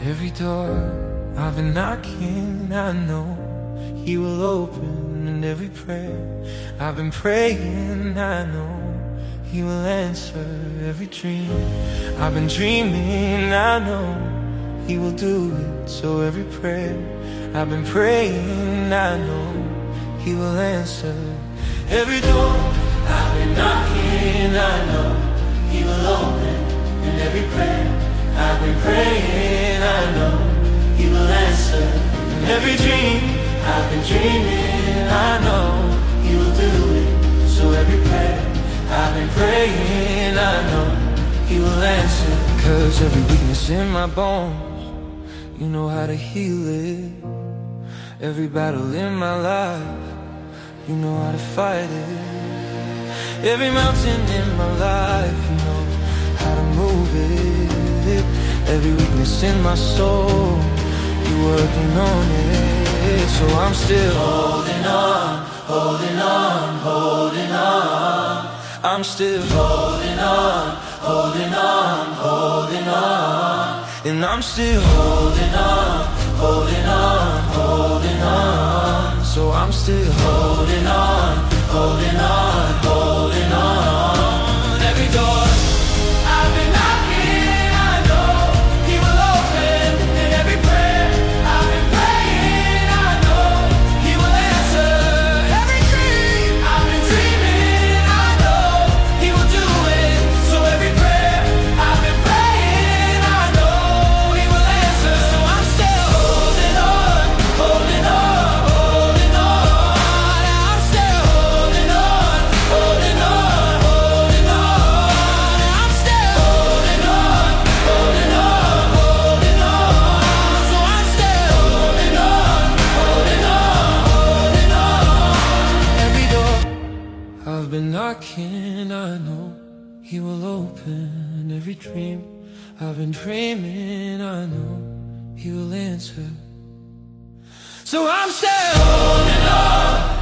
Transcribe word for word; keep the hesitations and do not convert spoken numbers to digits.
Every door I've been knocking, I know He will open. And every prayer I've been praying, I know He will answer. Every dream I've been dreaming, I know He will do it. So every prayer I've been praying, I know He will answer. Every door I've been knocking, I know He will open. And every prayer I've been praying, I know He will answer. And every dream I've been dreaming, I know He will do it. So every prayer I've been praying, I know He will answer. Cause every weakness in my bones, You know how to heal it. Every battle in my life, You know how to fight it. Every mountain in my life, You know how to move it. Every weakness in my soul, You're working on it. So I'm still holding on, holding on, holding on. I'm still holding on, holding on, holding on. And I'm still holding on, holding on, holding on. So I'm still holding on, holding on, holding on. Every door I've been knocking, I know He will open. And every prayer I've been praying, I know He will answer. Every dream I've been dreaming, I know He will do it. So every prayer I've been praying, I know He will answer. So I'm still holding on, holding on, holding on. I'm still holding on, holding on, holding on. I'm still holding on, holding on, holding on. So I'm still holding on, holding on, holding on. Every door I've been knocking, I know He will open. Every dream I've been dreaming, I know He will answer. So I'm still holding on,